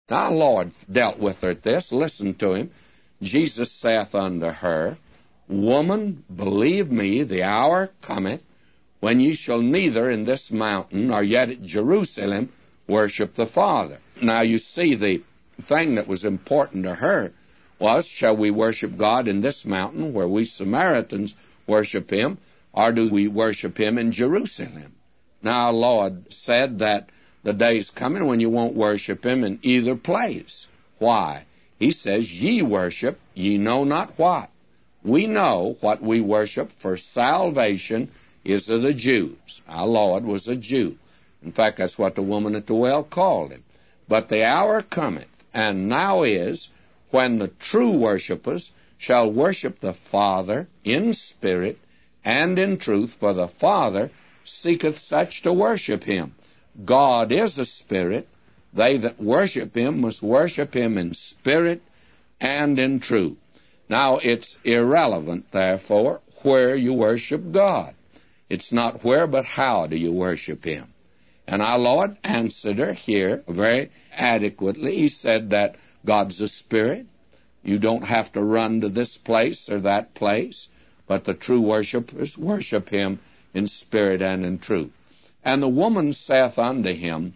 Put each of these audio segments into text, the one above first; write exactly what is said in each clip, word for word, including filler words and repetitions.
Now our Lord dealt with her at this. Listen to him. Jesus saith unto her, Woman, believe me, the hour cometh, when ye shall neither in this mountain nor yet at Jerusalem worship the Father. Now you see, the thing that was important to her was, shall we worship God in this mountain where we Samaritans worship him, or do we worship him in Jerusalem? Now our Lord said that the day's coming when you won't worship him in either place. Why? He says, Ye worship, ye know not what. We know what we worship, for salvation is of the Jews. Our Lord was a Jew. In fact, that's what the woman at the well called him. But the hour cometh, and now is, when the true worshippers shall worship the Father in spirit and in truth, for the Father seeketh such to worship him. God is a spirit. They that worship him must worship him in spirit and in truth. Now, it's irrelevant, therefore, where you worship God. It's not where, but how do you worship him. And our Lord answered her here very adequately. He said that God's a spirit. You don't have to run to this place or that place, but the true worshipers worship him in spirit and in truth. And the woman saith unto him,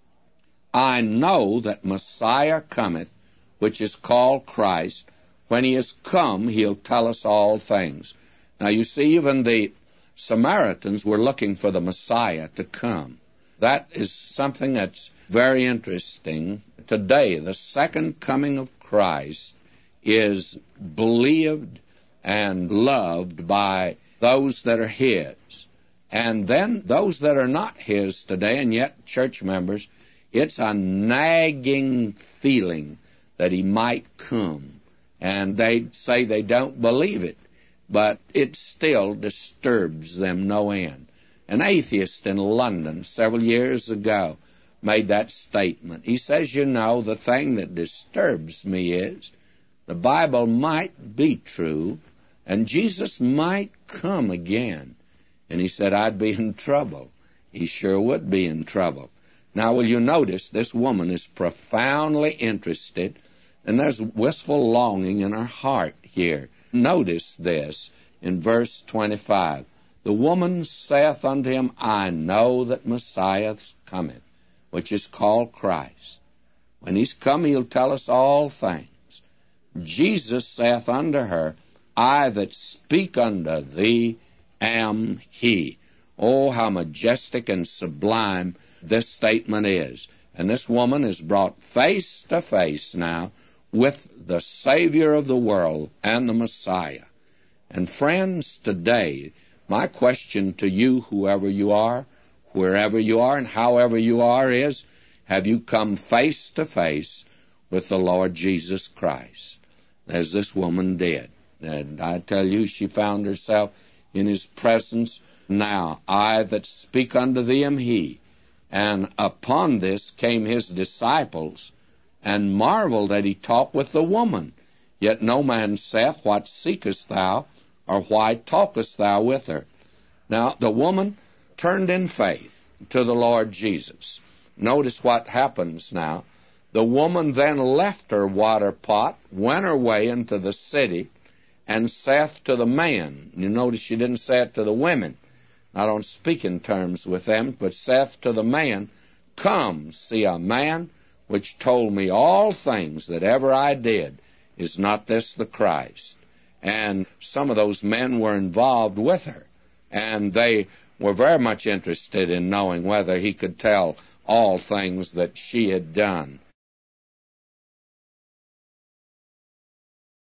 I know that Messiah cometh, which is called Christ. When he is come, he'll tell us all things. Now you see, even the Samaritans were looking for the Messiah to come. That is something that's very interesting. Today, the second coming of Christ is believed and loved by those that are his. And then those that are not his today, and yet church members, it's a nagging feeling that he might come. And they say they don't believe it, but it still disturbs them no end. An atheist in London several years ago made that statement. He says, you know, the thing that disturbs me is the Bible might be true, and Jesus might come again. And he said, I'd be in trouble. He sure would be in trouble. Now, will you notice this woman is profoundly interested, and there's wistful longing in her heart here. Notice this in verse twenty-five. The woman saith unto him, I know that Messiah cometh, which is called Christ. When he's come, he'll tell us all things. Jesus saith unto her, I that speak unto thee am he. Oh, how majestic and sublime this statement is. And this woman is brought face to face now with the Savior of the world and the Messiah. And friends, today, my question to you, whoever you are, wherever you are, and however you are, is, have you come face to face with the Lord Jesus Christ, as this woman did? And I tell you, she found herself in his presence. Now, I that speak unto thee am he. And upon this came his disciples, and marveled that he talked with the woman. Yet no man saith, What seekest thou, or why talkest thou with her? Now, the woman turned in faith to the Lord Jesus. Notice what happens now. The woman then left her water pot, went her way into the city, and saith to the man. You notice she didn't say it to the women. I don't speak in terms with them, but saith to the man, Come, see a man which told me all things that ever I did. Is not this the Christ? And some of those men were involved with her, and they were very much interested in knowing whether he could tell all things that she had done.